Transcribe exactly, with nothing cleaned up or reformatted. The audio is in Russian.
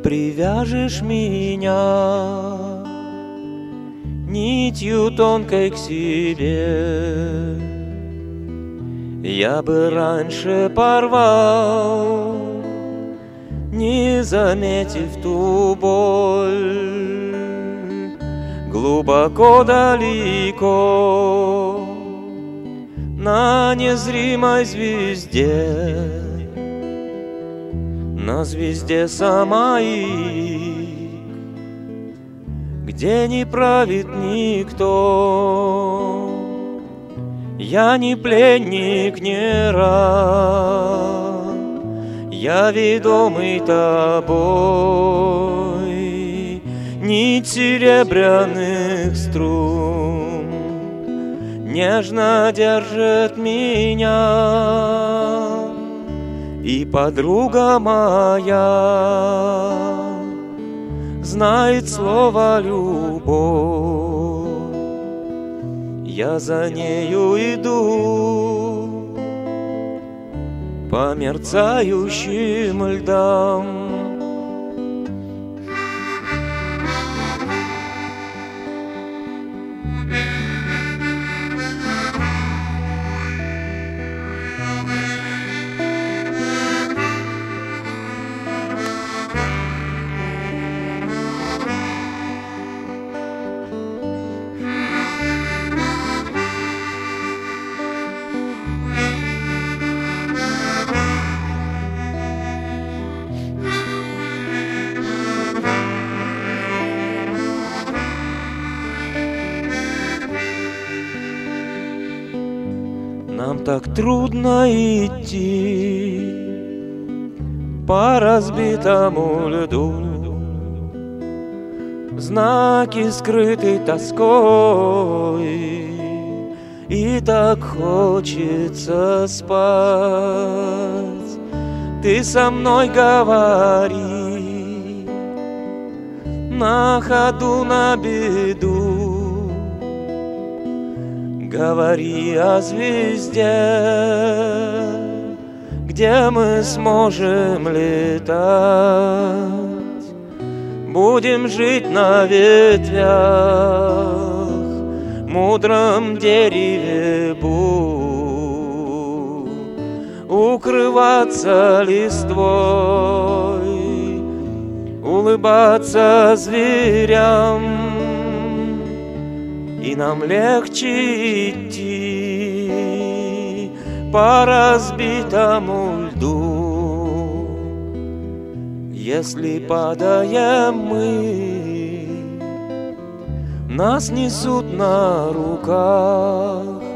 привяжешь меня нитью тонкой к себе, я бы раньше порвал, не заметив ту боль. Глубоко далеко на незримой звезде, на звезде самой, где не правит никто. Я не пленник, не раб, я ведомый тобой, нить серебряных струн нежно держит меня. И подруга моя знает слово любовь, я за нею иду по мерцающим льдам. Нам так трудно идти по разбитому льду, знаки скрыты тоской, и так хочется спать. Ты со мной говори, на ходу, на беду, говори о звезде, где мы сможем летать. Будем жить на ветвях, мудром дереве бу, укрываться листвой, улыбаться зверям. И нам легче идти по разбитому льду, если падаем мы, нас несут на руках.